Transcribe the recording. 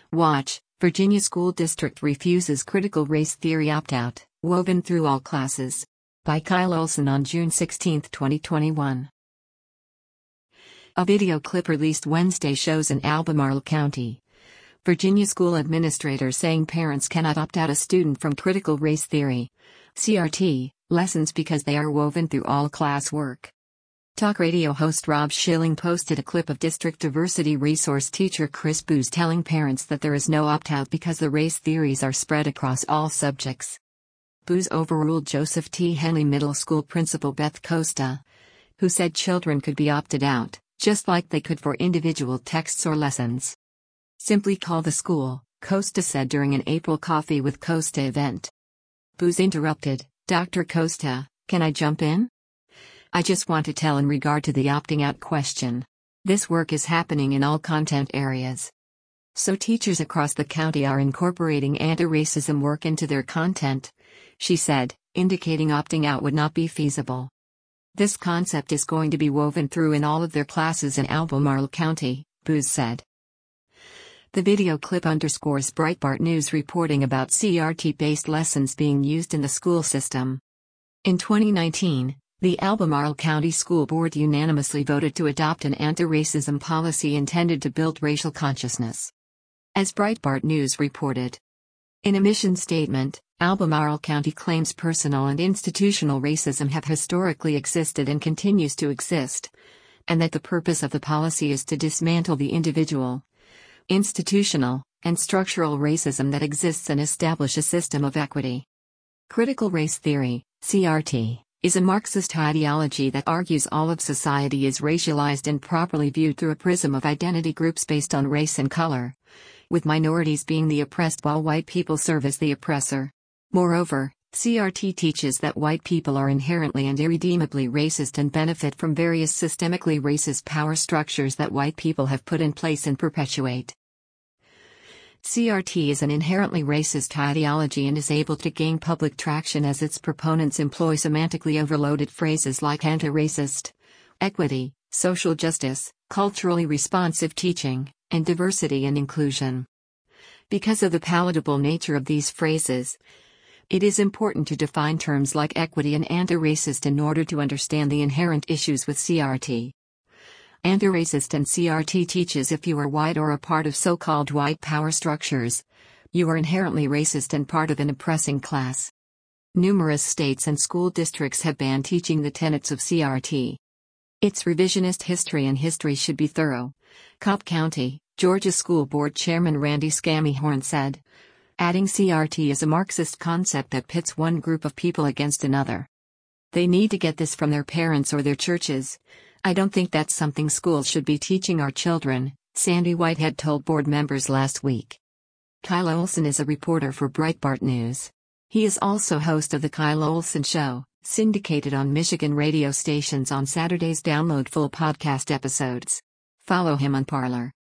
Watch, Virginia School District refuses critical race theory opt-out, woven through all classes. By Kyle Olson on June 16, 2021. A video clip released Wednesday shows in Albemarle County, Virginia school administrators saying parents cannot opt out a student from critical race theory, CRT, lessons because they are woven through all classwork. Talk radio host Rob Schilling posted a clip of district diversity resource teacher Chris Booz telling parents that there is no opt-out because the race theories are spread across all subjects. Booz overruled Joseph T. Henley Middle School principal Beth Costa, who said children could be opted out, just like they could for individual texts or lessons. Simply call the school, Costa said during an April Coffee with Costa event. Booz interrupted, Dr. Costa, can I jump in? I just want to tell in regard to the opting out question. This work is happening in all content areas. So teachers across the county are incorporating anti-racism work into their content, she said, indicating opting out would not be feasible. This concept is going to be woven through in all of their classes in Albemarle County, Booz said. The video clip underscores Breitbart News reporting about CRT-based lessons being used in the school system. In 2019, the Albemarle County School Board unanimously voted to adopt an anti-racism policy intended to build racial consciousness. As Breitbart News reported. In a mission statement, Albemarle County claims personal and institutional racism have historically existed and continues to exist, and that the purpose of the policy is to dismantle the individual, institutional, and structural racism that exists and establish a system of equity. Critical race theory, CRT, is a Marxist ideology that argues all of society is racialized and properly viewed through a prism of identity groups based on race and color, with minorities being the oppressed while white people serve as the oppressor. Moreover, CRT teaches that white people are inherently and irredeemably racist and benefit from various systemically racist power structures that white people have put in place and perpetuate. CRT is an inherently racist ideology and is able to gain public traction as its proponents employ semantically overloaded phrases like anti-racist, equity, social justice, culturally responsive teaching, and diversity and inclusion. Because of the palatable nature of these phrases, it is important to define terms like equity and anti-racist in order to understand the inherent issues with CRT. Anti-racist and CRT teaches if you are white or a part of so-called white power structures, you are inherently racist and part of an oppressing class. Numerous states and school districts have banned teaching the tenets of CRT. Its revisionist history and history should be thorough, Cobb County, Georgia School Board Chairman Randy Scamihorn said. Adding CRT is a Marxist concept that pits one group of people against another. They need to get this from their parents or their churches. I don't think that's something schools should be teaching our children, Sandy Whitehead told board members last week. Kyle Olson is a reporter for Breitbart News. He is also host of The Kyle Olson Show, syndicated on Michigan radio stations on Saturdays. Download full podcast episodes. Follow him on Parler.